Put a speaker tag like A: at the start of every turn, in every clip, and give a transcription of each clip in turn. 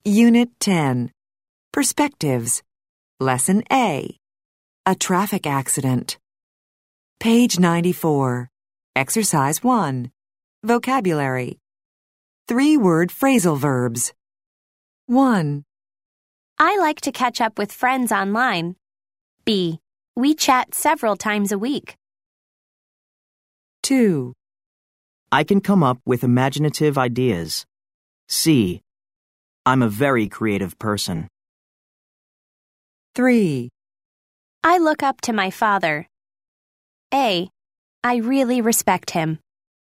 A: Unit 10. Perspectives. Lesson A. A traffic accident. Page 94. Exercise 1. Vocabulary. 3-word phrasal verbs. 1,
B: I like to catch up with friends online. B. We chat several times a week.
A: 2,
C: I can come up with imaginative ideas. C. I'm a very creative person.
A: 3,
B: I look up to my father. A. I really respect him.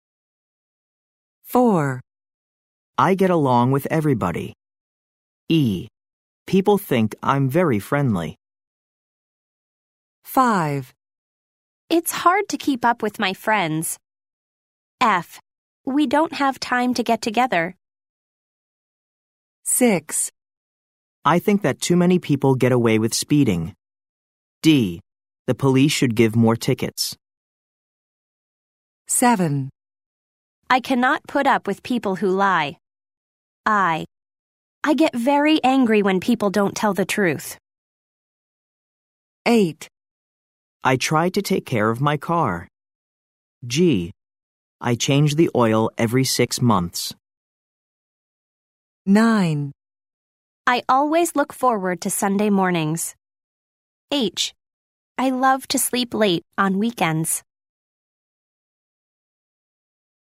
A: 4,
C: I get along with everybody. E. People think I'm very friendly.
A: 5,
B: It's hard to keep up with my friends. F. We don't have time to get together.
A: 6,
C: I think that too many people get away with speeding. D. The police should give more tickets.
A: 7,
B: I cannot put up with people who lie. I get very angry when people don't tell the truth.
A: 8,
C: I try to take care of my car. G. I change the oil every 6 months.
A: 9,
B: I always look forward to Sunday mornings. H. I love to sleep late on weekends.